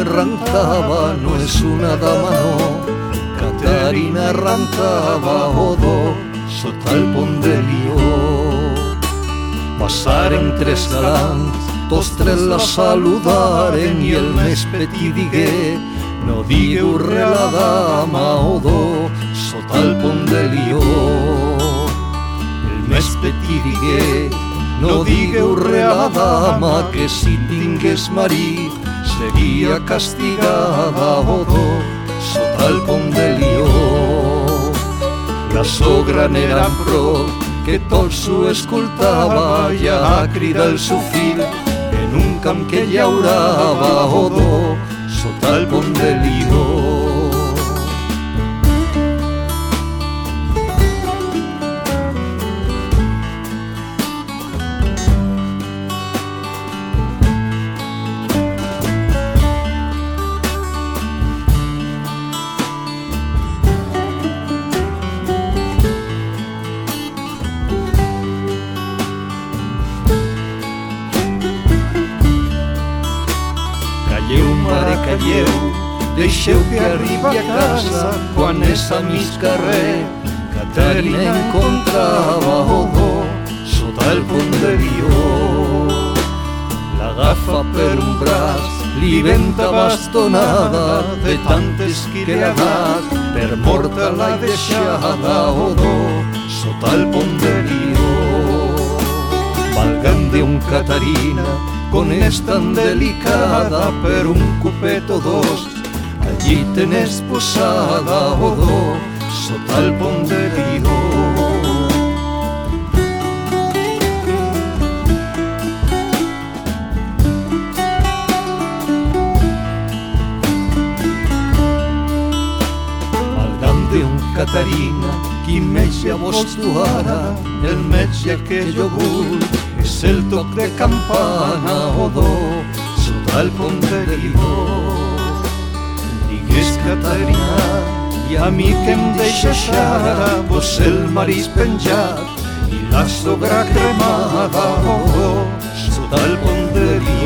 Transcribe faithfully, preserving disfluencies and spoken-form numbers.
arrancaba, no es una dama, no. Caterina arrancaba odo sota el pont de Lió. Passaren tres galants, tots tres la saludaren i el més petit digué: no digueu res a la dama odo sota el pont de Lió. El més petit digué: no digueu res a la dama, que si tingués marit seria castigada odo sota el pont de Lió. La sogra n'era en prou, que tot s'ho escoltava, ja crida el seu fill en un camp que llaurava odo sota el pont de Lió. Calleu, mare, calleu, deixeu que arribi a casa. Quan és a mig carrer, Caterina encontrava odo sota el pont de Lió. L'agafa per un braç, li venta bastonada, de tantes que li ha dat, per morta l'ha deixada odo sota el pont de Lió. Valga'm Déu, Caterina, con és tan delicada, per un copet o dos allí tenés posada odo sota el pont de Lió. Valga'm Déu, Caterina, qui metge vos tu ara, el metge que jo vull és el toc de campana odo sota el pont de Lió. Digues, Caterina, i a mi que em deixes ara, vos el marit penjat i la sogra cremada odo sota el pont de Lió.